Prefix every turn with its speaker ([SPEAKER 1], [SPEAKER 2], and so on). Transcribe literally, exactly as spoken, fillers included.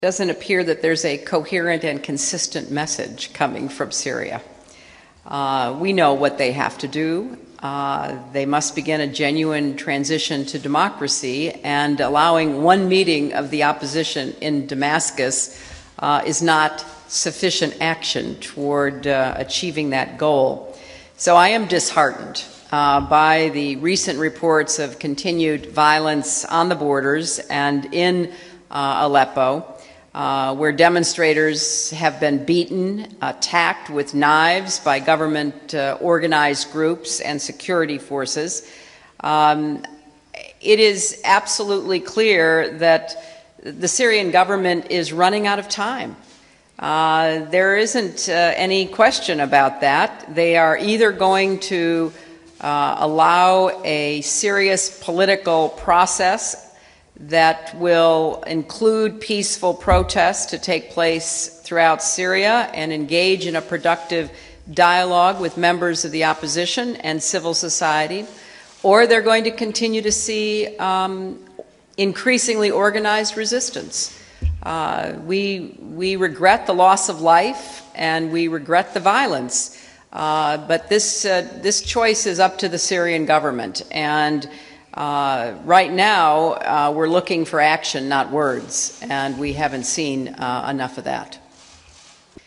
[SPEAKER 1] doesn't appear that there's a coherent and consistent message coming from Syria. Uh, we know what they have to do. Uh, they must begin a genuine transition to democracy, and allowing one meeting of the opposition in Damascus uh, is not sufficient action toward uh, achieving that goal. So I am disheartened uh, by the recent reports of continued violence on the borders and in uh, Aleppo, Uh, where demonstrators have been beaten, attacked with knives by government uh, organized groups and security forces. Um, it is absolutely clear that the Syrian government is running out of time. Uh, there isn't uh, any question about that. They are either going to uh, allow a serious political process that will include peaceful protests to take place throughout Syria and engage in a productive dialogue with members of the opposition and civil society, or they're going to continue to see um, increasingly organized resistance. Uh, we, we regret the loss of life and we regret the violence, uh, but this, uh, this choice is up to the Syrian government. And Uh, right now, uh, we're looking for action, not words, and we haven't seen uh, enough of that.